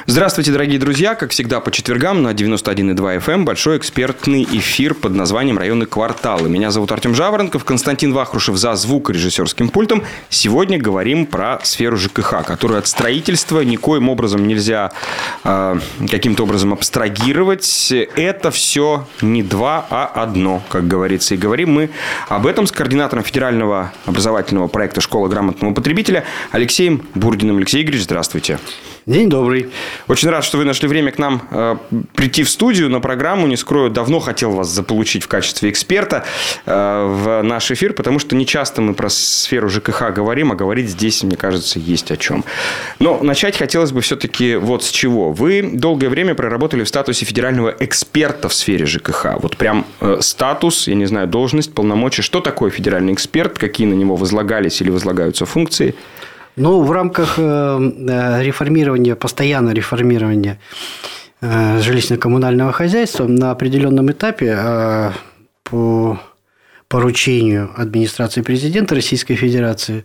Здравствуйте, дорогие друзья. Как всегда, по четвергам на 91,2 FM большой экспертный эфир под названием «Районные кварталы». Меня зовут Артем Жаворонков, Константин Вахрушев за звукорежиссерским пультом. Сегодня говорим про сферу ЖКХ, которую от строительства никоим образом нельзя каким-то образом абстрагировать. Это все не два, а одно, как говорится. И говорим мы об этом с координатором федерального образовательного проекта «Школа грамотного потребителя» Алексеем Бурдиным. Алексей Игоревич, здравствуйте. День добрый. Очень рад, что вы нашли время к нам прийти в студию на программу. Не скрою, давно хотел вас заполучить в качестве эксперта в наш эфир, потому что не часто мы про сферу ЖКХ говорим, а говорить здесь, мне кажется, есть о чем. Но начать хотелось бы все-таки вот с чего. Вы долгое время проработали в статусе федерального эксперта в сфере ЖКХ. Вот прям статус, я не знаю, должность, полномочия. Что такое федеральный эксперт? Какие на него возлагались или возлагаются функции? Ну, в рамках реформирования, постоянного реформирования жилищно-коммунального хозяйства на определенном этапе по поручению администрации президента Российской Федерации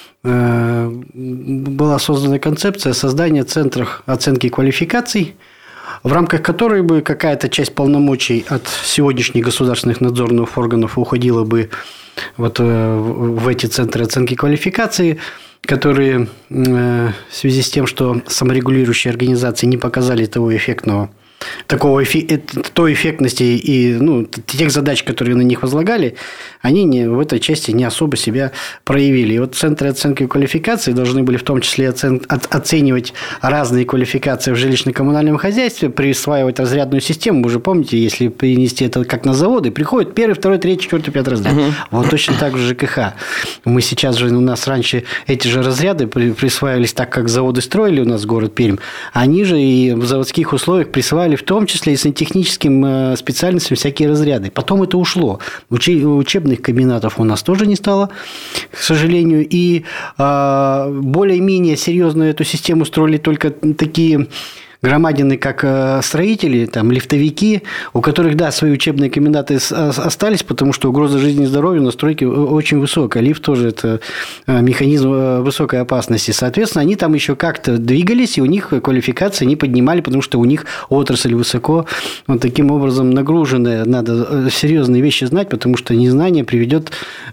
была создана концепция создания центров оценки квалификаций, в рамках которой бы какая-то часть полномочий от сегодняшних государственных надзорных органов уходила бы вот в эти центры оценки квалификации, которые в связи с тем, что саморегулирующие организации не показали той эффектности и тех задач, которые на них возлагали, они в этой части не особо себя проявили. И вот центры оценки квалификации должны были в том числе оценивать разные квалификации в жилищно-коммунальном хозяйстве, присваивать разрядную систему. Вы же помните, если перенести это как на заводы, приходит 1, 2, 3, 4, 5 разряд. Вот точно так же ЖКХ. Мы сейчас же, у нас раньше эти же разряды присваивались так, как заводы строили у нас город Пермь. Они же и в заводских условиях присваивали в том числе и сантехническим специальностям всякие разряды. Потом это ушло. Учебных комбинатов у нас тоже не стало, к сожалению. И более-менее серьезную эту систему строили только такие громадины, как строители, там, лифтовики, у которых, да, свои учебные комбинаты остались, потому что угроза жизни и здоровья на стройке очень высокая. Лифт тоже это механизм высокой опасности. Соответственно, они там еще как-то двигались, и у них квалификации не поднимали, потому что у них отрасль высоко вот таким образом нагруженная. Надо серьезные вещи знать, потому что незнание приведет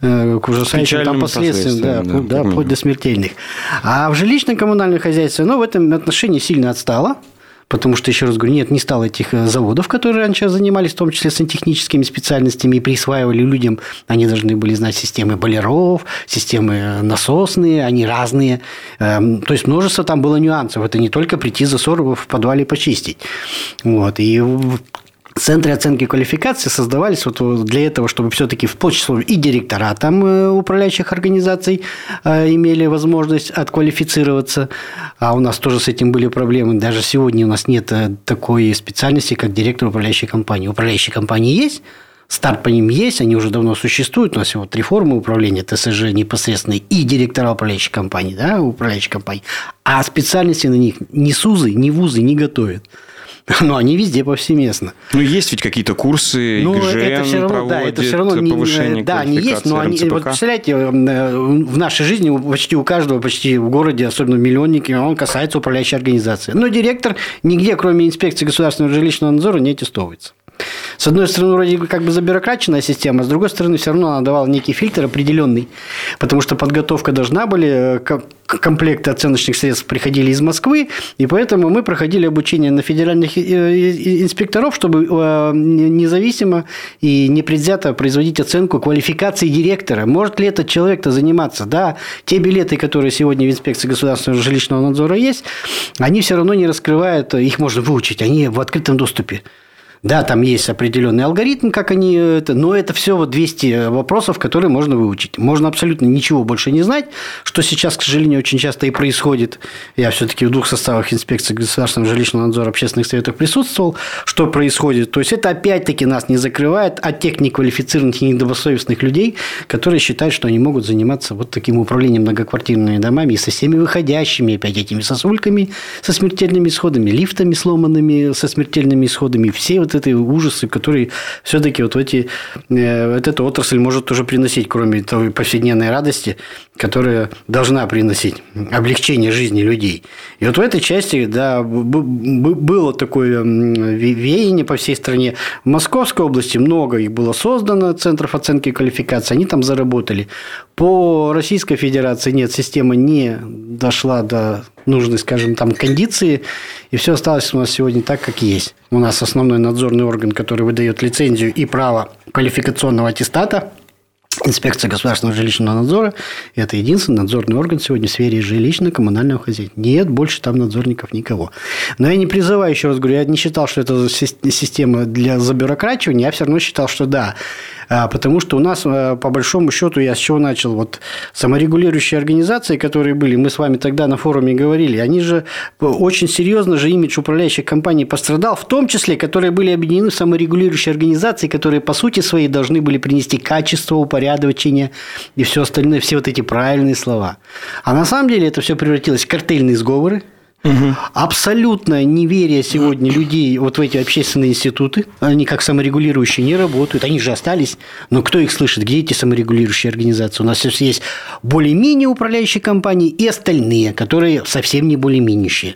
к ужасающим там последствиям, да, вплоть до смертельных. А в жилищно-коммунальном хозяйстве, в этом отношении сильно отстало. Потому что, еще раз говорю, не стало этих заводов, которые раньше занимались, в том числе сантехническими специальностями, и присваивали людям, они должны были знать системы бойлеров, системы насосные, они разные. То есть, множество там было нюансов. Это не только прийти засор в подвале почистить. Вот. И центры оценки квалификации создавались вот для этого, чтобы все-таки в числе и директора там управляющих организаций имели возможность отквалифицироваться. А у нас тоже с этим были проблемы. Даже сегодня у нас нет такой специальности, как директор управляющей компании. Управляющие компании есть, старт по ним есть, они уже давно существуют. У нас вот реформа управления ТСЖ непосредственной и директора управляющей компании, да, управляющей компании. А специальности на них ни СУЗы, ни вузы не готовят. Но они везде повсеместно. Есть ведь какие-то курсы, ЕГЖН это все равно, проводит, это все равно повышение да, они есть, но они, вот представляете, в нашей жизни почти у каждого, почти в городе, особенно в миллионнике, он касается управляющей организации. Но директор нигде, кроме инспекции государственного жилищного надзора, не аттестовывается. С одной стороны, вроде как бы забюрократичная система, с другой стороны, все равно она давала некий фильтр определенный, потому что подготовка должна были, комплекты оценочных средств приходили из Москвы, и поэтому мы проходили обучение на федеральных инспекторов, чтобы независимо и непредвзято производить оценку квалификации директора. Может ли этот человек-то заниматься? Да, те билеты, которые сегодня в инспекции государственного жилищного надзора есть, они все равно не раскрывают, их можно выучить, они в открытом доступе. Да, там есть определенный алгоритм, как они это, но это все вот 200 вопросов, которые можно выучить. Можно абсолютно ничего больше не знать, что сейчас, к сожалению, очень часто и происходит. Я все-таки в 2 составах инспекции государственного жилищного надзора общественных советов присутствовал. Что происходит? То есть, это опять-таки нас не закрывает от тех неквалифицированных и недобросовестных людей, которые считают, что они могут заниматься вот таким управлением многоквартирными домами и со всеми выходящими, опять этими сосульками со смертельными исходами, лифтами сломанными со смертельными исходами. Все вот вот эти ужасы, которые все-таки вот эта отрасль может тоже приносить, кроме той повседневной радости, которая должна приносить облегчение жизни людей. И вот в этой части, да, было такое веяние по всей стране. В Московской области много их было создано, центров оценки квалификации, они там заработали. По Российской Федерации нет, система не дошла до нужной, скажем, там кондиции, и все осталось у нас сегодня так, как есть. У нас основной надзорный орган, который выдает лицензию и право квалификационного аттестата, Инспекция государственного жилищного надзора – это единственный надзорный орган сегодня в сфере жилищно-коммунального хозяйства. Нет больше там надзорников никого. Но я не призываю, еще раз говорю, я не считал, что это система для забюрокративания, я все равно считал, что да. Потому что у нас, по большому счету, я с чего начал, вот саморегулирующие организации, которые были, мы с вами тогда на форуме говорили, они же очень серьезно же имидж управляющих компаний пострадал, в том числе, которые были объединены в саморегулирующие организации, которые по сути своей должны были принести качество, упорядочение и все остальное, все вот эти правильные слова. А на самом деле это все превратилось в картельные сговоры. Угу. Абсолютное неверие сегодня людей вот в эти общественные институты, они как саморегулирующие не работают, они же остались, но кто их слышит, где эти саморегулирующие организации? У нас есть более-менее управляющие компании и остальные, которые совсем не более-менящие,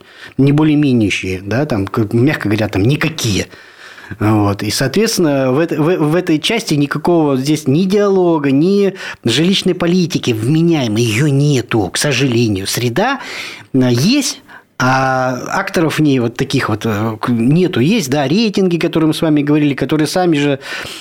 да, там, мягко говоря, там никакие. Вот. И, соответственно, в этой части никакого здесь ни диалога, ни жилищной политики вменяемой, ее нету, к сожалению. Среда есть, а акторов в ней вот таких вот нету. Есть, да, рейтинги, которые мы с вами говорили, которые сами же,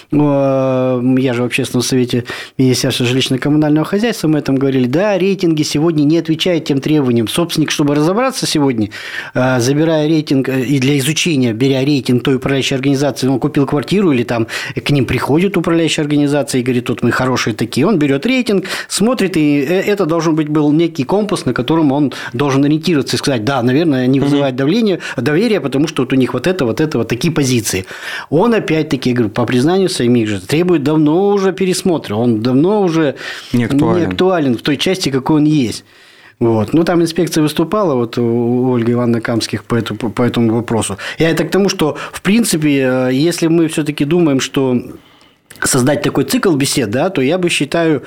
я же в общественном совете Министерства жилищно-коммунального хозяйства, мы этом говорили, да, рейтинги сегодня не отвечают тем требованиям. Собственник, чтобы разобраться сегодня, забирая рейтинг и для изучения, беря рейтинг той управляющей организации, он купил квартиру или там к ним приходит управляющая организация и говорит, тут мы хорошие такие, он берет рейтинг, смотрит, и это должен быть был некий компас, на котором он должен ориентироваться и сказать, да, наверное, они вызывают доверие, потому что вот у них вот такие позиции. Он, опять-таки, говорю, по признанию самих же, требует давно уже пересмотра. Он давно уже не актуален в той части, какой он есть. Вот. Ну, там инспекция выступала, вот у Ольги Ивановны Камских по этому вопросу. Я это к тому, что, в принципе, если мы все-таки думаем, что создать такой цикл бесед, да, то я бы считаю,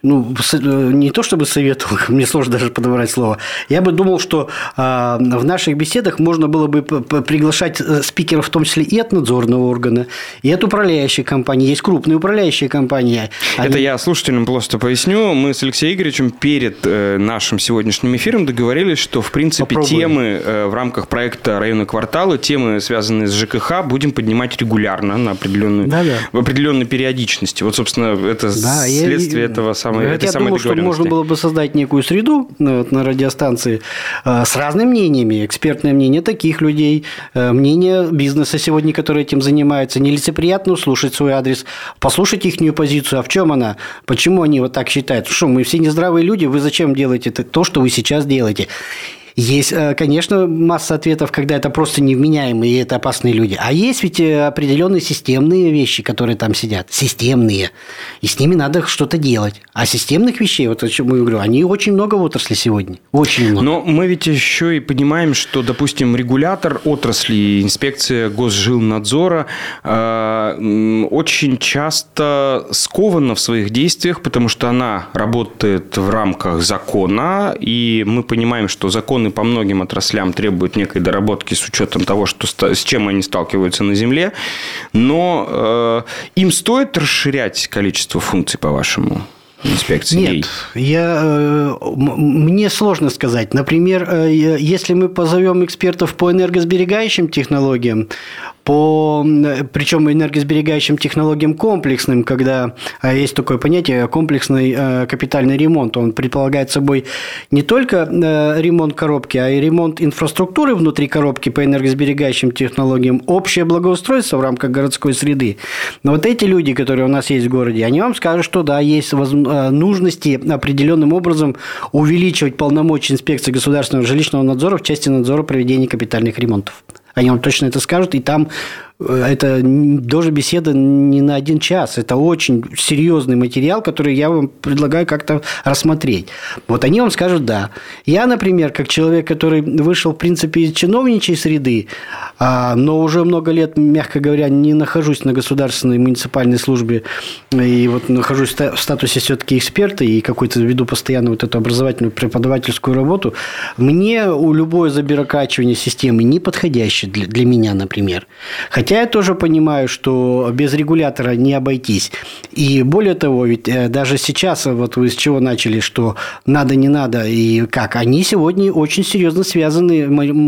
не то чтобы советовал, мне сложно даже подобрать слово, я бы думал, что в наших беседах можно было бы приглашать спикеров, в том числе и от надзорного органа, и от управляющей компании. Есть крупные управляющие компании. Это я слушателям просто поясню. Мы с Алексеем Игоревичем перед нашим сегодняшним эфиром договорились, что, в принципе, темы в рамках проекта «Районные кварталы», темы, связанные с ЖКХ, будем поднимать регулярно в определенной периодичности. Вот, собственно, это следствие этого самого. Я думал, что можно было бы создать некую среду на радиостанции с разными мнениями. Экспертное мнение таких людей, мнение бизнеса сегодня, который этим занимается. Нелицеприятно услышать свой адрес, послушать их позицию. А в чем она? Почему они вот так считают? Что, мы все нездравые люди, вы зачем делаете то, что вы сейчас делаете? Есть, конечно, масса ответов, когда это просто невменяемые, и это опасные люди. А есть ведь определенные системные вещи, которые там сидят. Системные. И с ними надо что-то делать. А системных вещей, вот о чем я говорю, они очень много в отрасли сегодня. Очень много. Но мы ведь еще и понимаем, что, допустим, регулятор отрасли, инспекция Госжилнадзора очень часто скована в своих действиях, потому что она работает в рамках закона, и мы понимаем, что закон по многим отраслям требуют некой доработки с учетом того, с чем они сталкиваются на земле. Но им стоит расширять количество функций, по-вашему, инспекции? Нет, мне сложно сказать. Например, если мы позовем экспертов по энергосберегающим технологиям, причем энергосберегающим технологиям комплексным, когда есть такое понятие комплексный капитальный ремонт, он предполагает собой не только ремонт коробки, а и ремонт инфраструктуры внутри коробки по энергосберегающим технологиям, общее благоустройство в рамках городской среды. Но вот эти люди, которые у нас есть в городе, они вам скажут, что да, есть нужности определенным образом увеличивать полномочия инспекции государственного жилищного надзора в части надзора проведения капитальных ремонтов. Они вам точно это скажут, и там это тоже беседа не на 1 час. Это очень серьезный материал, который я вам предлагаю как-то рассмотреть. Вот они вам скажут «да». Я, например, как человек, который вышел, в принципе, из чиновничьей среды, но уже много лет, мягко говоря, не нахожусь на государственной муниципальной службе, и вот нахожусь в статусе все-таки эксперта и какой-то веду постоянно вот эту образовательную преподавательскую работу, мне любое забюрокрачивание системы не подходящее для меня, например. Хотя я тоже понимаю, что без регулятора не обойтись. И более того, ведь даже сейчас, вот вы с чего начали, что надо, не надо, и как, они сегодня очень серьезно связаны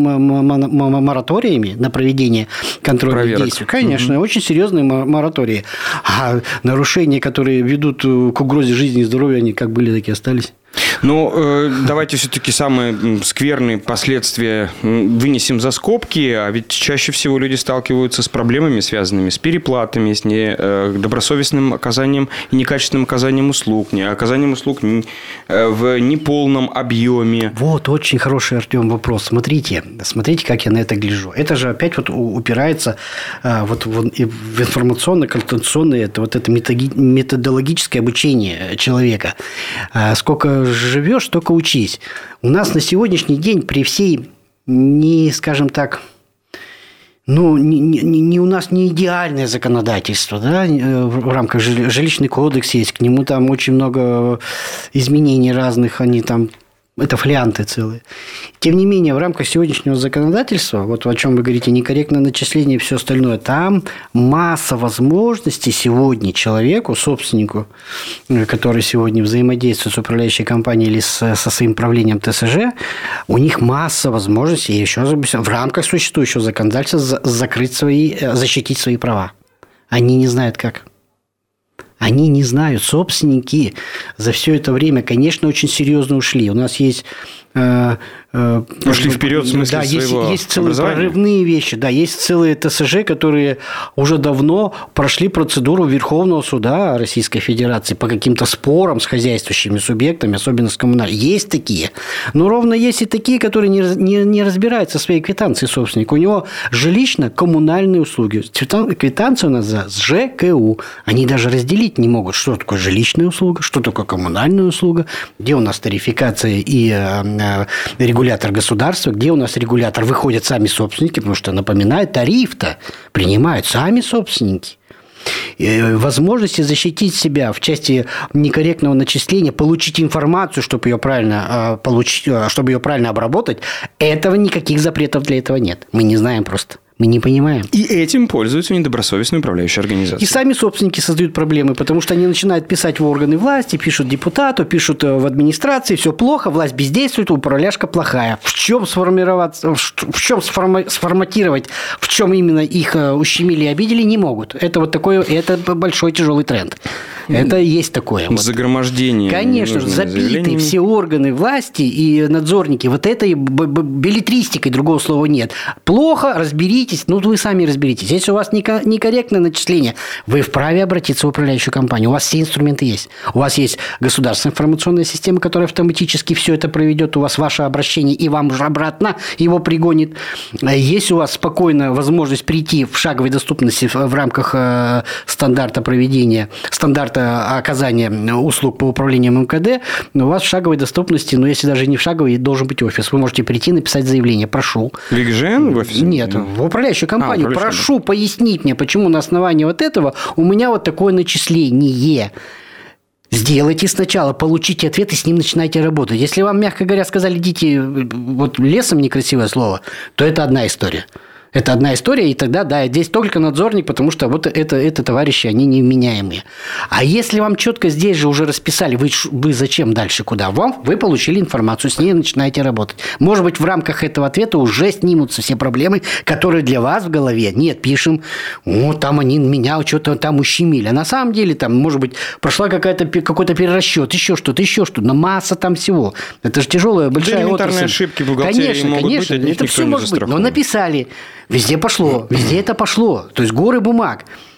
мораториями на проведение контрольных действий. Конечно, очень серьезные моратории. А нарушения, которые ведут к угрозе жизни и здоровья, они как были, так и остались. Но давайте все-таки самые скверные последствия вынесем за скобки, а ведь чаще всего люди сталкиваются с проблемами, связанными с переплатами, с недобросовестным оказанием и некачественным оказанием услуг, оказанием услуг в неполном объеме. Вот, очень хороший, Артем, вопрос. Смотрите, как я на это гляжу. Это же опять вот упирается вот в информационно-консультационное, это методологическое обучение человека. Сколько живешь, только учись. У нас на сегодняшний день при всей, скажем так, у нас не идеальное законодательство, да, в рамках жилищный кодекс есть, к нему там очень много изменений разных, они там, это фолианты целые. Тем не менее, в рамках сегодняшнего законодательства, вот о чем вы говорите, некорректное начисление и все остальное, там масса возможностей сегодня человеку, собственнику, который сегодня взаимодействует с управляющей компанией или со своим правлением ТСЖ, у них масса возможностей, еще раз объясню, в рамках существующего законодательства защитить свои права. Они не знают как. Они не знают, собственники за все это время, конечно, очень серьезно ушли. У нас есть... Ушли вперед в смысле своего есть целые прорывные вещи. Да, есть целые ТСЖ, которые уже давно прошли процедуру Верховного суда Российской Федерации по каким-то спорам с хозяйствующими субъектами, особенно с коммунальными. Есть такие. Но ровно есть и такие, которые не разбираются в своей квитанции собственника. У него жилищно-коммунальные услуги. Квитанция у нас за ЖКУ. Они даже разделить не могут, что такое жилищная услуга, что такое коммунальная услуга, где у нас тарификация и регулятор государства, где у нас регулятор, выходят сами собственники, потому что, напоминаю, тариф-то принимают сами собственники. Возможности защитить себя в части некорректного начисления, получить информацию, чтобы ее правильно получить, чтобы ее правильно обработать, никаких запретов для этого нет. Мы не знаем просто. Мы не понимаем. И этим пользуются недобросовестные управляющие организации. И сами собственники создают проблемы, потому что они начинают писать в органы власти, пишут депутату, пишут в администрации, все плохо, власть бездействует, управляшка плохая. В чем сформатировать, в чем именно их ущемили и обидели, не могут. Это вот такой, это большой тяжелый тренд. Это есть такое. Загромождение. Конечно, забиты все органы власти и надзорники. Вот этой беллетристикой, другого слова нет. Плохо, разберитесь. Вы сами разберитесь. Если у вас некорректное начисление, вы вправе обратиться в управляющую компанию. У вас все инструменты есть. У вас есть государственная информационная система, которая автоматически все это проведет. У вас ваше обращение и вам же обратно его пригонит. Есть у вас спокойно возможность прийти в шаговой доступности в рамках стандарта оказания услуг по управлению МКД, у вас в шаговой доступности, если даже не в шаговой, должен быть офис. Вы можете прийти, написать заявление. Прошу. В ЕГЖН в офисе? Нет, в управляющую компанию. Прошу пояснить мне, почему на основании вот этого у меня вот такое начисление. Сделайте сначала, получите ответ и с ним начинайте работать. Если вам, мягко говоря, сказали, идите вот лесом, некрасивое слово, то это одна история. Это одна история, и тогда, да, здесь только надзорник, потому что вот это товарищи, они невменяемые. А если вам четко здесь же уже расписали, вы зачем дальше, куда? Вы получили информацию, с ней начинаете работать. Может быть, в рамках этого ответа уже снимутся все проблемы, которые для вас в голове. Нет, пишем, там они меня что-то там ущемили. А на самом деле, там, может быть, прошла какой-то перерасчет, еще что-то, но масса там всего. Это же тяжелая, большая отрасль. Элементарные ошибки в бухгалтерии могут быть, от них это никто все не может быть. застрахован. Но написали. Везде пошло, везде это пошло. То есть горы бумаг.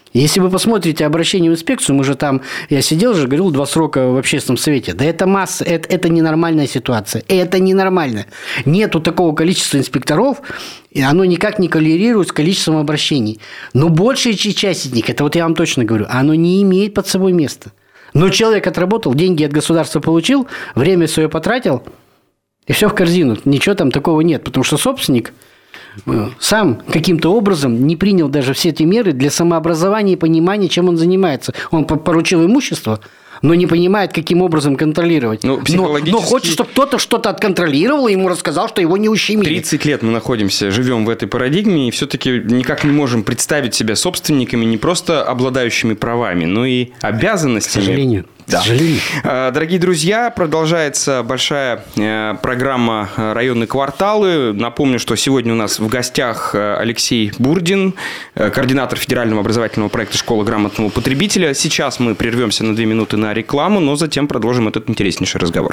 Если вы посмотрите обращение в инспекцию, мы же там, я сидел же, говорил 2 срока в общественном совете. Да это масса, это ненормальная ситуация. Это ненормально. Нету такого количества инспекторов, и оно никак не коррелирует с количеством обращений. Но большая часть из них, это вот я вам точно говорю, оно не имеет под собой места. Но человек отработал, деньги от государства получил, время свое потратил, и все в корзину. Ничего там такого нет, потому что собственник сам каким-то образом не принял даже все эти меры для самообразования и понимания, чем он занимается. Он поручил имущество, но не понимает, каким образом контролировать. Но хочет, чтобы кто-то что-то отконтролировал и ему рассказал, что его не ущемили. 30 лет мы живем в этой парадигме, и все-таки никак не можем представить себя собственниками, не просто обладающими правами, но и обязанностями. К сожалению. Да. Дорогие друзья, продолжается большая программа «Районные кварталы». Напомню, что сегодня у нас в гостях Алексей Бурдин, координатор федерального образовательного проекта «Школа грамотного потребителя». Сейчас мы прервемся на 2 минуты на рекламу, но затем продолжим этот интереснейший разговор.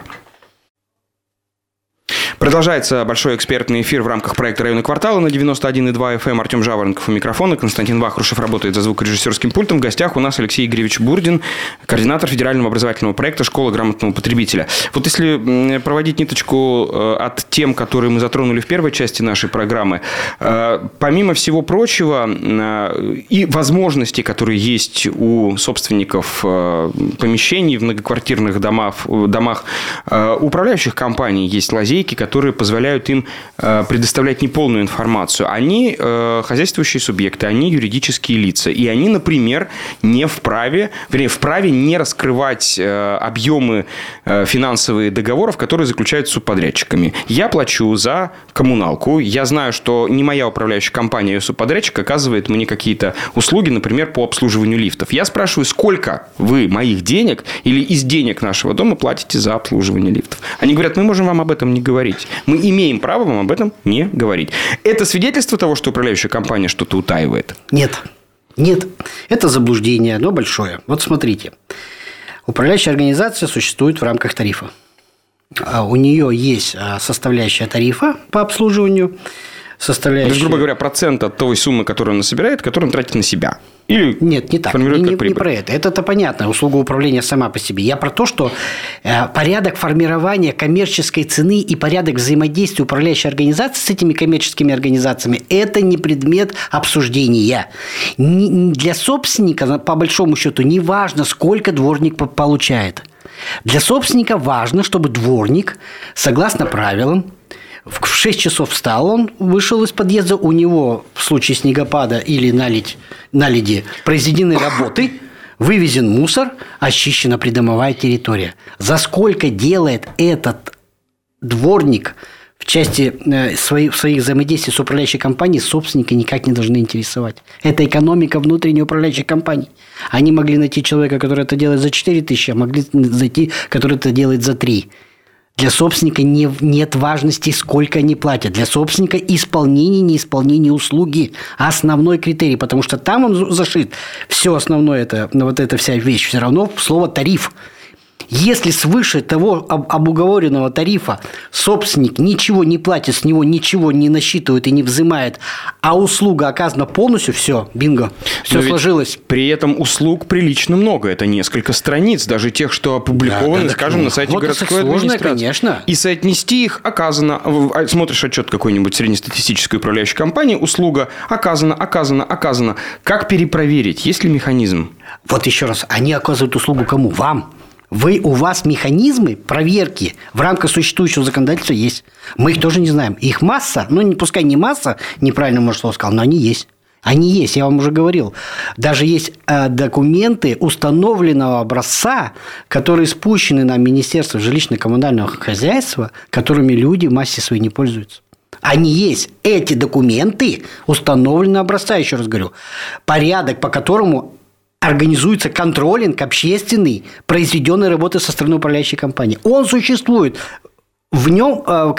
Продолжается большой экспертный эфир в рамках проекта «Районные кварталы» на 91,2 FM. Артем Жаворонков у микрофона. Константин Вахрушев работает за звукорежиссерским пультом. В гостях у нас Алексей Игоревич Бурдин, координатор федерального образовательного проекта «Школа грамотного потребителя». Вот если проводить ниточку от тем, которые мы затронули в первой части нашей программы, помимо всего прочего и возможностей, которые есть у собственников помещений в многоквартирных домах, у управляющих компаний есть лазейки, которые позволяют им предоставлять неполную информацию. Они хозяйствующие субъекты, они юридические лица. И они, например, вправе не раскрывать объемы финансовых договоров, которые заключают с субподрядчиками. Я плачу за коммуналку. Я знаю, что не моя управляющая компания, а субподрядчик оказывает мне какие-то услуги, например, по обслуживанию лифтов. Я спрашиваю, сколько вы моих денег или из денег нашего дома платите за обслуживание лифтов? Они говорят, мы можем вам об этом не говорить. Мы имеем право вам об этом не говорить. Это свидетельство того, что управляющая компания что-то утаивает? Нет. Это заблуждение, но большое. Вот смотрите. Управляющая организация существует в рамках тарифа. У нее есть составляющая тарифа по обслуживанию. То есть, грубо говоря, процент от той суммы, которую она собирает, которую она тратит на себя. Или нет, не так. Не про это. Это понятно. Услуга управления сама по себе. Я про то, что порядок формирования коммерческой цены и порядок взаимодействия управляющей организации с этими коммерческими организациями – это не предмет обсуждения. Для собственника, по большому счету, не важно, сколько дворник получает. Для собственника важно, чтобы дворник, согласно правилам, в 6 часов встал, он вышел из подъезда, у него в случае снегопада или наледи произведены работы, вывезен мусор, очищена придомовая территория. За сколько делает этот дворник в части своих взаимодействий с управляющей компанией, собственника никак не должны интересовать. Это экономика внутренней управляющей компании. Они могли найти человека, который это делает за 4 тысячи, а могли найти, который это делает за 3. Для собственника нет важности, сколько они платят. Для собственника исполнение, неисполнение услуги – основной критерий, потому что там он зашит. Все основное, эта вся вещь, все равно слово «тариф». Если свыше того обуговоренного тарифа собственник ничего не платит, с него ничего не насчитывает и не взимает, а услуга оказана полностью, все, бинго, все сложилось. При этом услуг прилично много. Это несколько страниц, даже тех, что опубликованы, на сайте городской администрации. Конечно. И соотнести их оказано. Смотришь отчет какой-нибудь среднестатистической управляющей компании, услуга оказана. Как перепроверить? Есть ли механизм? Вот еще раз, они оказывают услугу кому? Вам. У вас механизмы проверки в рамках существующего законодательства есть. Мы их тоже не знаем. Их масса, пускай не масса, неправильно, может, слово сказал, но они есть. Они есть, я вам уже говорил. Даже есть документы установленного образца, которые спущены на Министерство жилищно-коммунального хозяйства, которыми люди в массе своей не пользуются. Они есть. Эти документы установленного образца, еще раз говорю. Порядок, по которому организуется контролинг общественный произведенной работы со стороны управляющей компании. Он существует в нем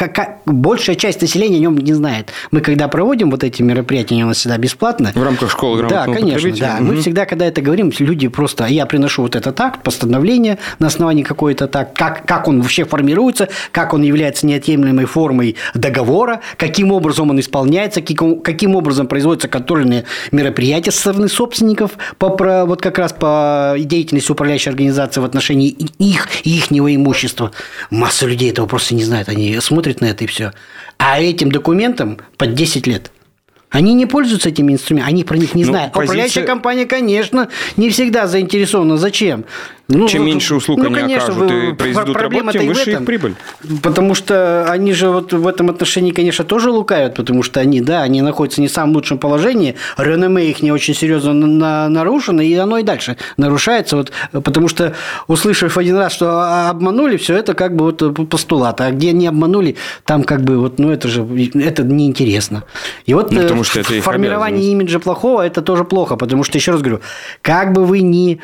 большая часть населения о нем не знает. Мы когда проводим вот эти мероприятия, они у нас всегда бесплатно. В рамках школы грамотного потребителя? Да, конечно. Мы всегда, когда это говорим, люди просто... Я приношу вот этот акт, постановление на основании какой-то так, как он вообще формируется, как он является неотъемлемой формой договора, каким образом он исполняется, каким образом производятся контрольные мероприятия со стороны собственников вот как раз по деятельности управляющей организации в отношении их и ихнего имущества. Масса людей этого просто не знают, они смотрят на это и все. А этим документам под 10 лет. Они не пользуются этими инструментами, они про них не знают. Управляющая компания, конечно, не всегда заинтересована. Зачем? Чем меньше услуг они окажут и произведут работу, тем выше их прибыль. Потому что они же вот в этом отношении, конечно, тоже лукавят, потому что они находятся не в самом лучшем положении, реноме их не очень серьезно нарушено, и оно и дальше нарушается, вот, потому что, услышав один раз, что обманули, все это как бы вот постулат, а где не обманули, там как бы вот, это неинтересно. И вот формирование имиджа плохого, это тоже плохо, потому что, еще раз говорю, как бы вы ни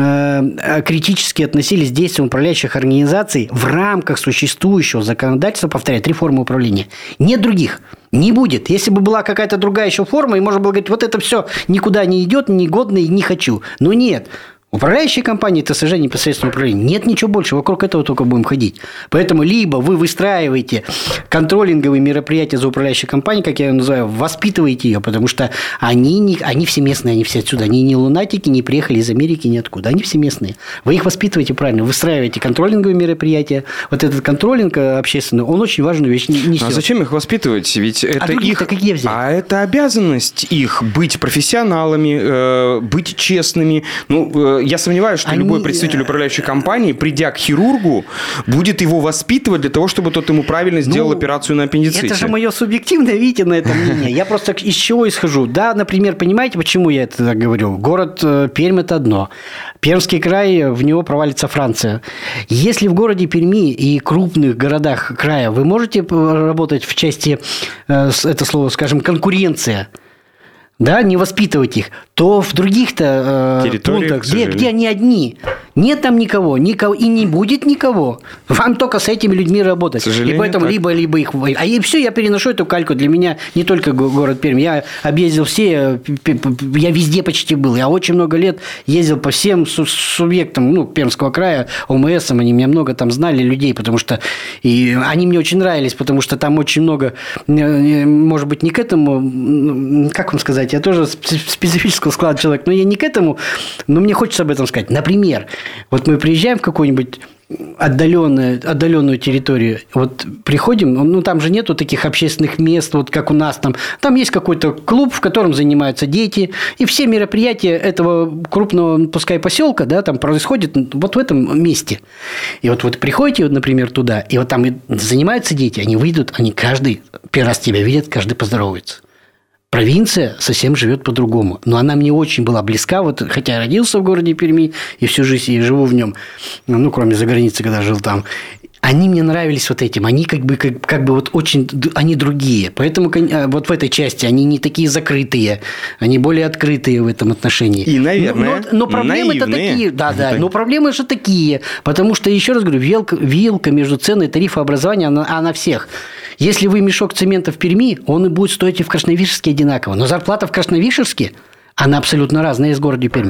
критически относились к действиям управляющих организаций в рамках существующего законодательства, повторяю, 3 формы управления. Нет других. Не будет. Если бы была какая-то другая еще форма, и можно было говорить, вот это все никуда не идет, негодно и не хочу. Но нет. Управляющие компании, ТСЖ, непосредственное управление. Нет ничего больше, вокруг этого только будем ходить. Поэтому либо вы выстраиваете контролинговые мероприятия за управляющей компанией, как я ее называю, воспитываете ее, потому что они все местные, они все отсюда. Они не лунатики, не приехали из Америки, ниоткуда. Они все местные. Вы их воспитываете правильно, выстраиваете контролинговые мероприятия. Вот этот контролинг общественный, он очень важную вещь несет. А зачем их воспитывать? Ведь это их... А это обязанность их быть профессионалами, быть честными. Я сомневаюсь, что любой представитель управляющей компании, придя к хирургу, будет его воспитывать для того, чтобы тот ему правильно сделал операцию на аппендиците. Это же мое субъективное видение на это мнение. Я просто из чего исхожу? Да, например, понимаете, почему я это так говорю? Город Пермь – это одно. Пермский край, в него провалится Франция. Если в городе Перми и крупных городах края вы можете работать в части, это слово, скажем, конкуренция, да, не воспитывать их, то в других-то пунктах, где они одни, нет там никого, и не будет никого. Вам только с этими людьми работать. И поэтому либо их... А и все, я переношу эту кальку. Для меня не только город Пермь. Я объездил все, я везде почти был. Я очень много лет ездил по всем субъектам Пермского края, ОМСам. Они меня много там знали людей, потому что... И они мне очень нравились, потому что там очень много... Может быть, не к этому... Как вам сказать? Я тоже специфического склада человек, но я не к этому, но мне хочется об этом сказать. Например, вот мы приезжаем в какую-нибудь отдаленную территорию, вот приходим, там же нету таких общественных мест, вот как у нас там есть какой-то клуб, в котором занимаются дети, и все мероприятия этого крупного, пускай поселка, да, там происходят вот в этом месте. И вот приходите, например, туда, и вот там занимаются дети, они выйдут, они каждый первый раз тебя видят, каждый поздоровается. Провинция совсем живет по-другому. Но она мне очень была близка, хотя я родился в городе Перми и всю жизнь я живу в нем, кроме за границей, когда жил там. Они мне нравились вот этим. Они как бы очень... Они другие. Поэтому вот в этой части они не такие закрытые. Они более открытые в этом отношении. И, наверное, но проблемы-то такие. Да. Но проблемы же такие. Потому что, еще раз говорю, вилка между ценой и тарифообразованием, она всех. Если вы мешок цемента в Перми, он и будет стоить и в Красновишерске одинаково. Но зарплата в Красновишерске, она абсолютно разная из города Пермь.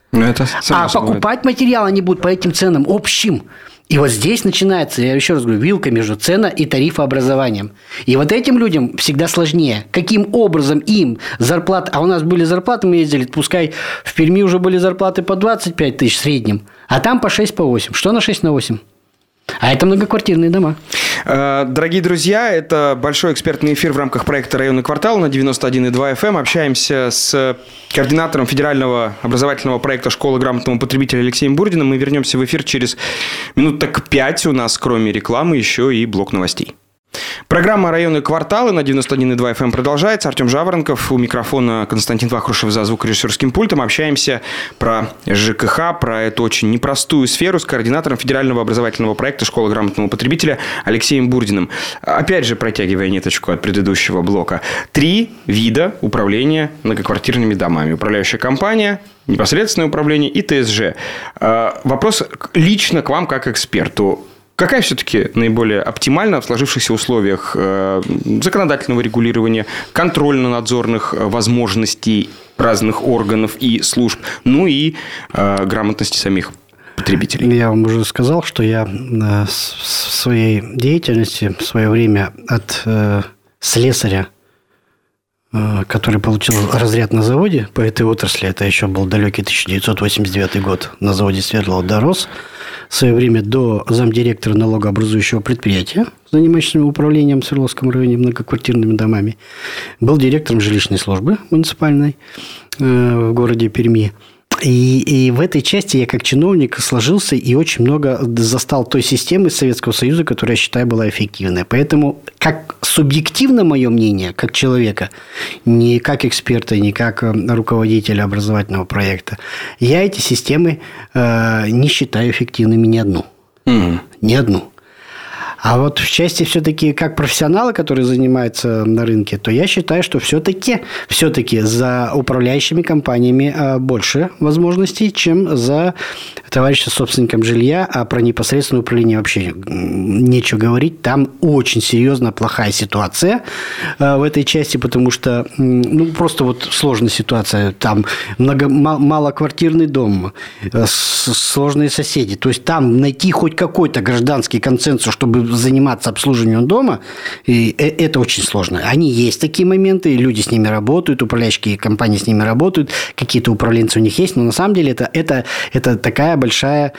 А покупать материал они будут по этим ценам общим. И вот здесь начинается, я еще раз говорю, вилка между цена и тарифообразованием. И вот этим людям всегда сложнее. Каким образом им зарплата... А у нас были зарплаты, мы ездили, пускай в Перми уже были зарплаты по 25 тысяч в среднем, а там по 6, по 8. Что на 6 на 8? А это многоквартирные дома. Дорогие друзья, это большой экспертный эфир в рамках проекта «Районный квартал» на 91,2 FM. Общаемся с координатором федерального образовательного проекта «Школа грамотного потребителя» Алексеем Бурдиным. Мы вернемся в эфир через минут так 5. У нас, кроме рекламы, еще и блок новостей. Программа «Районные кварталы» на 91,2 FM продолжается. Артем Жаворонков, у микрофона Константин Вахрушев за звукорежиссерским пультом. Общаемся про ЖКХ, про эту очень непростую сферу с координатором федерального образовательного проекта «Школа грамотного потребителя» Алексеем Бурдиным. Опять же, протягивая ниточку от предыдущего блока. 3 вида управления многоквартирными домами. Управляющая компания, непосредственное управление и ТСЖ. Вопрос лично к вам как эксперту. Какая все-таки наиболее оптимальна в сложившихся условиях законодательного регулирования, контрольно-надзорных возможностей разных органов и служб, ну и грамотности самих потребителей? Я вам уже сказал, что я в своей деятельности в свое время от слесаря, который получил разряд на заводе по этой отрасли, это еще был далекий 1989 год, на заводе Свердлова дорос, в свое время до замдиректора налогообразующего предприятия, занимающегося управлением в Свердловском районе многоквартирными домами, был директором жилищной службы муниципальной в городе Перми. И в этой части я как чиновник сложился и очень много застал той системы Советского Союза, которая, я считаю, была эффективной. Поэтому, как субъективно мое мнение, как человека, не как эксперта, не как руководителя образовательного проекта, я эти системы не считаю эффективными ни одну. Ни одну. А вот в части все-таки как профессионалы, которые занимаются на рынке, то я считаю, что все-таки за управляющими компаниями больше возможностей, чем за товарища собственником жилья, а про непосредственное управление вообще нечего говорить. Там очень серьезно плохая ситуация в этой части, потому что просто вот сложная ситуация. Там малоквартирный дом, сложные соседи. То есть там найти хоть какой-то гражданский консенсус, чтобы заниматься обслуживанием дома, и это очень сложно. Они есть такие моменты, люди с ними работают, управляющие компании с ними работают, какие-то управленцы у них есть, но на самом деле это такая большая...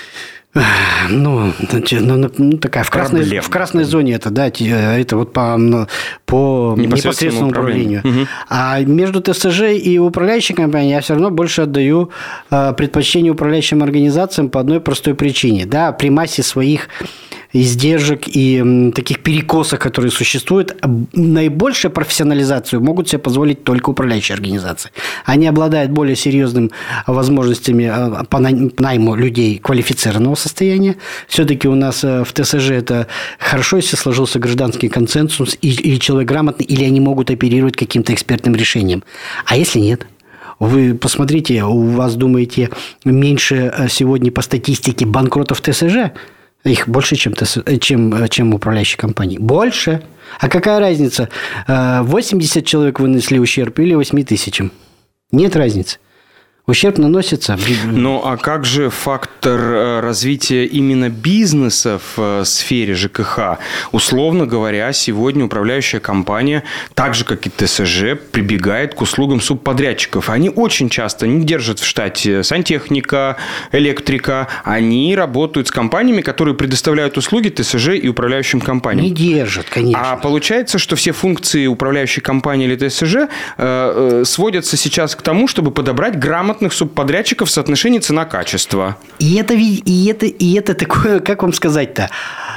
такая в красной зоне это вот по непосредственному управлению. Угу. А между ТСЖ и управляющей компанией я все равно больше отдаю предпочтение управляющим организациям по одной простой причине. Да, при массе своих издержек и таких перекосов, которые существуют, наибольшую профессионализацию могут себе позволить только управляющие организации. Они обладают более серьезными возможностями по найму людей квалифицированного состояния. Все-таки у нас в ТСЖ это хорошо, если сложился гражданский консенсус, или человек грамотный, или они могут оперировать каким-то экспертным решением. А если нет? Вы посмотрите, у вас, думаете, меньше сегодня по статистике банкротов ТСЖ? Их больше, чем управляющие компании. Больше. А какая разница? 80 человек вынесли ущерб или 8 тысячам? Нет разницы. Ущерб наносится. Ну, а как же фактор развития именно бизнеса в сфере ЖКХ? Условно говоря, сегодня управляющая компания, так же, как и ТСЖ, прибегает к услугам субподрядчиков. Они очень часто не держат в штате сантехника, электрика. Они работают с компаниями, которые предоставляют услуги ТСЖ и управляющим компаниям. Не держат, конечно. А получается, что все функции управляющей компании или ТСЖ сводятся сейчас к тому, чтобы подобрать грамотных субподрядчиков в соотношении цена-качество. И это такое, как вам сказать-то?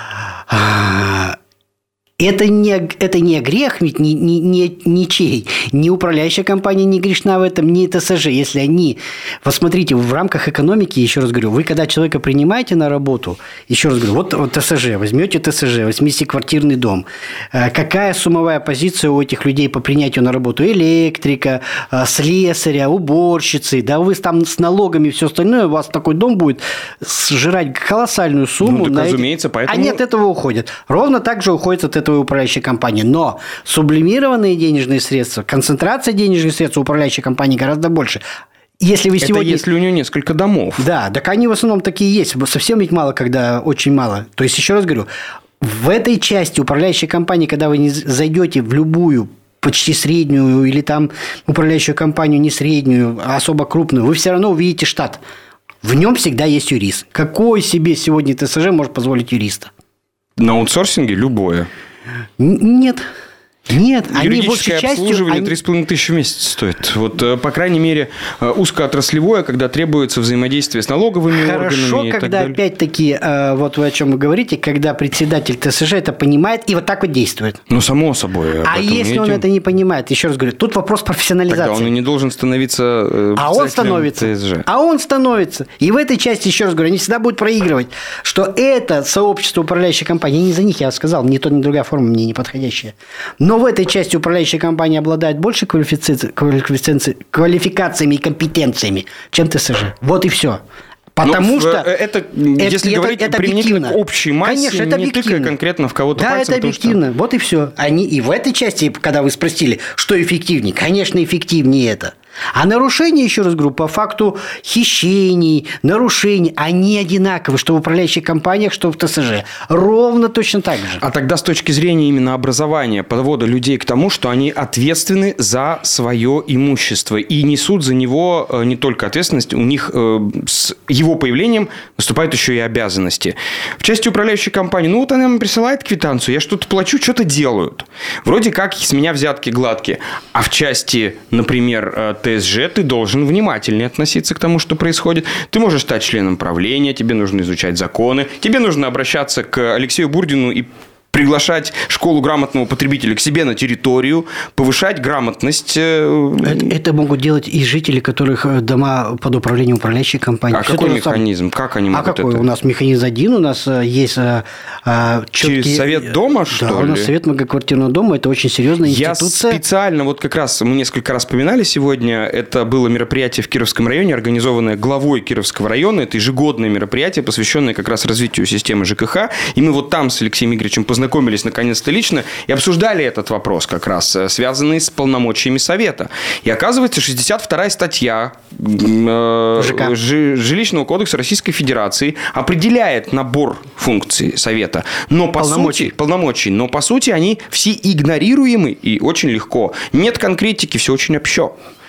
Это не грех, ведь ничей. Ни управляющая компания не грешна в этом, ни ТСЖ. Если они... Вот смотрите, в рамках экономики, еще раз говорю, вы когда человека принимаете на работу, еще раз говорю, вот ТСЖ, возьмете ТСЖ, 80-квартирный дом. Какая суммовая позиция у этих людей по принятию на работу? Электрика, слесаря, уборщицы. Да вы там с налогами и все остальное, у вас такой дом будет сжирать колоссальную сумму. Ну, так, разумеется, поэтому... Они от этого уходят. Ровно так же уходят от этого управляющей компании. Но сублимированные денежные средства, концентрация денежных средств у управляющей компании гораздо больше. Если вы сегодня... Это если у нее несколько домов. Да, так они в основном такие есть. Совсем ведь мало, когда очень мало. То есть, еще раз говорю, в этой части управляющей компании, когда вы не зайдете в любую почти среднюю или там управляющую компанию не среднюю, а особо крупную, вы все равно увидите штат. В нем всегда есть юрист. Какой себе сегодня ТСЖ может позволить юриста? На аутсорсинге любое. Нет. Нет, они юридическое обслуживание 3,5 тысячи в месяц стоит. Вот, по крайней мере, узкоотраслевое, когда требуется взаимодействие с налоговыми органами. Хорошо, когда опять-таки, вот вы о чем вы говорите, когда председатель ТСЖ это понимает и вот так вот действует. Ну, само собой. А если он это не понимает, еще раз говорю, тут вопрос профессионализации. Тогда он и не должен становиться ТСЖ. А он становится. И в этой части, еще раз говорю, они всегда будут проигрывать, что это сообщество управляющей компании, не за них я сказал, ни то, ни другая форма мне не подходящая. Но в этой части управляющая компания обладает больше квалификациями и компетенциями, чем ТСЖ. Вот и все. Потому что это, если говорить применительно к общей массе, конечно, это не тыкая конкретно в кого-то пальцем. Да, это объективно. Вот и все. Они и в этой части, когда вы спросили, что эффективнее, конечно, эффективнее это. А нарушения, еще раз говорю, по факту хищений, нарушений, они одинаковы, что в управляющих компаниях, что в ТСЖ. Ровно точно так же. А тогда с точки зрения именно образования, подвода людей к тому, что они ответственны за свое имущество и несут за него не только ответственность, у них с его появлением наступают еще и обязанности. В части управляющей компании, вот она мне присылает квитанцию, я что-то плачу, что-то делают. Вроде как с меня взятки гладкие. А в части, например, ТСЖ ты должен внимательнее относиться к тому, что происходит. Ты можешь стать членом правления, тебе нужно изучать законы, тебе нужно обращаться к Алексею Бурдину и приглашать школу грамотного потребителя к себе на территорию, повышать грамотность. Это могут делать и жители, которых дома под управлением управляющей компании. А какой механизм? Как они могут какой? это? У нас механизм один, у нас есть четкие... Через совет дома, что ли? Да, у нас совет многоквартирного дома, это очень серьезная институция. Я специально, вот как раз мы несколько раз вспоминали сегодня, это было мероприятие в Кировском районе, организованное главой Кировского района, это ежегодное мероприятие, посвященное как раз развитию системы ЖКХ, и мы вот там с Алексеем Игоревичем познакомились наконец-то лично и обсуждали этот вопрос как раз, связанный с полномочиями Совета. И оказывается, 62-я статья Жилищного кодекса Российской Федерации определяет набор функций Совета, но по сути они все игнорируемы и очень легко. Нет конкретики, все очень общо.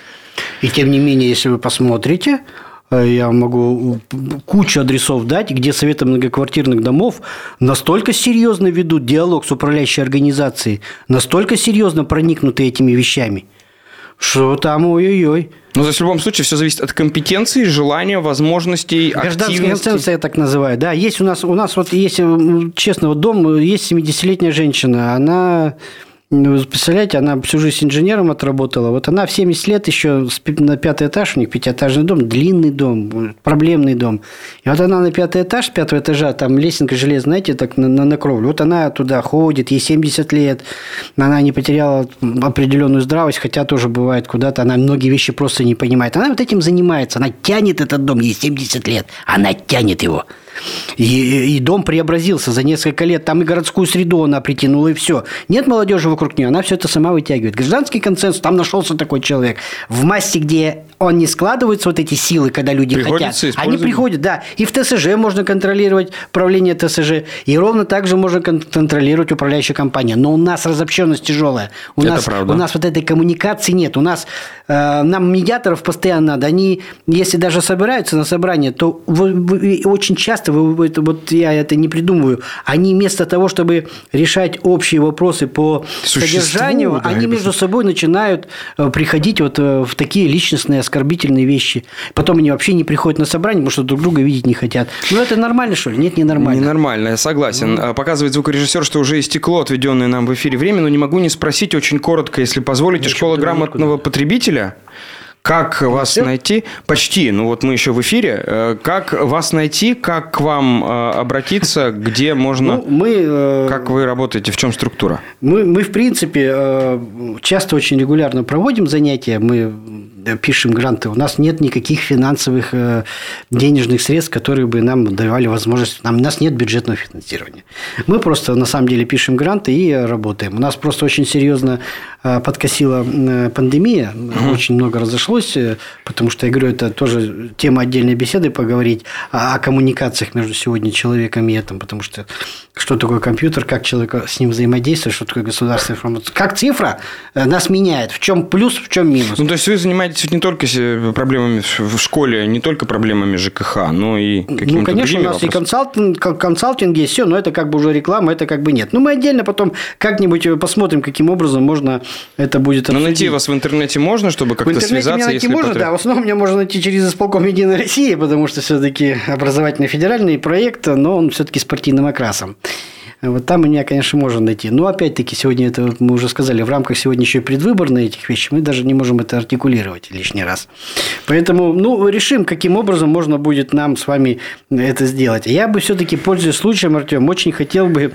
И тем не менее, если вы посмотрите, я могу кучу адресов дать, где советы многоквартирных домов настолько серьезно ведут диалог с управляющей организацией, настолько серьезно проникнуты этими вещами, что там ой-ой-ой. Но в любом случае все зависит от компетенции, желания, возможностей, гражданская активности. концепция, я так называю. Да, есть у нас вот есть, честно, вот дом, есть 70-летняя женщина, она... Представляете, она всю жизнь инженером отработала. Вот она в 70 лет еще на 5-й этаж, у них 5-этажный дом, длинный дом, проблемный дом. И вот она на 5-й этаж, с 5-го этажа, там лесенка железная, знаете, так на кровлю. Вот она туда ходит, ей 70 лет, она не потеряла определенную здравость, хотя тоже бывает куда-то, она многие вещи просто не понимает. Она вот этим занимается, она тянет этот дом, ей 70 лет, она тянет его. И дом преобразился за несколько лет. Там и городскую среду она притянула, и все. Нет молодежи вокруг нее, она все это сама вытягивает. Гражданский консенсус, там нашелся такой человек. В массе, где он не складывается, вот эти силы, когда люди хотят, они приходят, да. И в ТСЖ можно контролировать правление ТСЖ, и ровно так же можно контролировать управляющая компания. Но у нас разобщенность тяжелая. У нас вот этой коммуникации нет. У нас нам медиаторов постоянно надо. Они, если даже собираются на собрание, то очень часто, вот я это не придумываю, они вместо того, чтобы решать общие вопросы по содержанию, да, они между собой начинают приходить вот в такие личностные оскорбительные вещи. Потом они вообще не приходят на собрание, потому что друг друга видеть не хотят. Ну, это нормально, что ли? Нет, не нормально. Ненормально, я согласен. Показывает звукорежиссер, что уже истекло отведенное нам в эфире время, но не могу не спросить очень коротко, если позволите, школа грамотного потребителя. Как вас найти? Почти. Ну, вот мы еще в эфире. Как вас найти? Как к вам обратиться? Где можно... Как вы работаете? В чем структура? Мы в принципе, часто очень регулярно проводим занятия. Мы пишем гранты. У нас нет никаких финансовых денежных средств, которые бы нам давали возможность... У нас нет бюджетного финансирования. Мы просто, на самом деле, пишем гранты и работаем. У нас просто очень серьезно подкосила пандемия. Очень много разошлось, потому что, я говорю, это тоже тема отдельной беседы, поговорить о коммуникациях между сегодня человеком и этим, потому что такое компьютер, как человек с ним взаимодействует, что такое государственная информация. Как цифра нас меняет. В чем плюс, в чем минус. Ну, то есть вы занимаетесь не только проблемами в школе, не только проблемами ЖКХ, но и какими-то конечно, другими у нас вопросами. И консалтинг есть, все, но это как бы уже реклама, это как бы нет. Ну, мы отдельно потом как-нибудь посмотрим, каким образом можно это будет обсудить. Но найти вас в интернете можно, чтобы как-то связаться? В интернете меня найти можно, да. В основном меня можно найти через исполком Единой России, потому что все-таки образовательный федеральный проект, но он все-таки спортивным окрасом. Вот там меня, конечно, можно найти. Но, опять-таки, сегодня это, мы уже сказали, в рамках сегодня еще и предвыборные этих вещей, мы даже не можем это артикулировать лишний раз. Поэтому, решим, каким образом можно будет нам с вами это сделать. Я бы все-таки, пользуясь случаем, Артем, очень хотел бы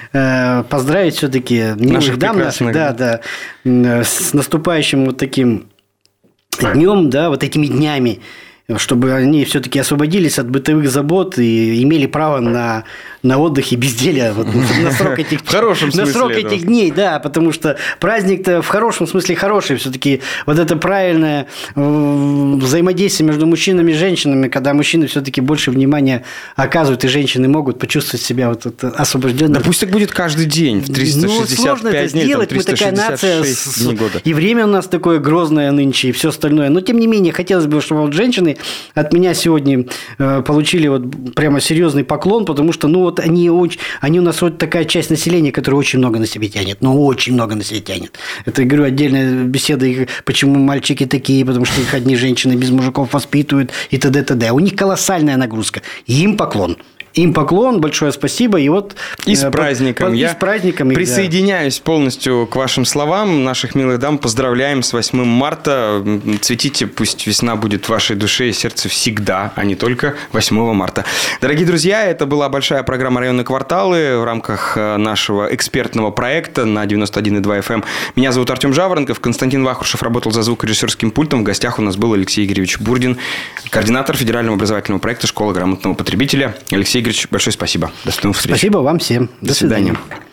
поздравить все-таки наших дам наших, с наступающим вот таким днем, да, вот этими днями. чтобы они все-таки освободились от бытовых забот и имели право на отдых и безделье на срок этих, в хорошем смысле, на срок этих дней, да, потому что праздник-то в хорошем смысле хороший, все-таки вот это правильное взаимодействие между мужчинами и женщинами, когда мужчины все-таки больше внимания оказывают, и женщины могут почувствовать себя вот освобожденными. Да пусть так будет каждый день, в 365 дней, там, 366 дней года. И время у нас такое грозное нынче, и все остальное. Но, тем не менее, хотелось бы, чтобы вот женщины от меня сегодня получили вот прямо серьезный поклон, потому что, ну, вот они у нас вот такая часть населения, которая очень много на себе тянет. Ну, очень много на себе тянет. Это, говорю, отдельная беседа, почему мальчики такие, потому что их одни женщины без мужиков воспитывают и т.д. т.д. У них колоссальная нагрузка. Им поклон. Им поклон, большое спасибо. И вот и с праздником. Я присоединяюсь полностью к вашим словам. Наших милых дам поздравляем с 8 марта. Цветите, пусть весна будет в вашей душе и сердце всегда, а не только 8 марта. Дорогие друзья, это была большая программа «Районные кварталы» в рамках нашего экспертного проекта на 91,2 FM. Меня зовут Артем Жаворонков. Константин Вахрушев работал за звукорежиссерским пультом. В гостях у нас был Алексей Игоревич Бурдин, координатор федерального образовательного проекта «Школа грамотного потребителя». Алексей Игоревич, большое спасибо. До новых встреч. Спасибо вам всем. До свидания.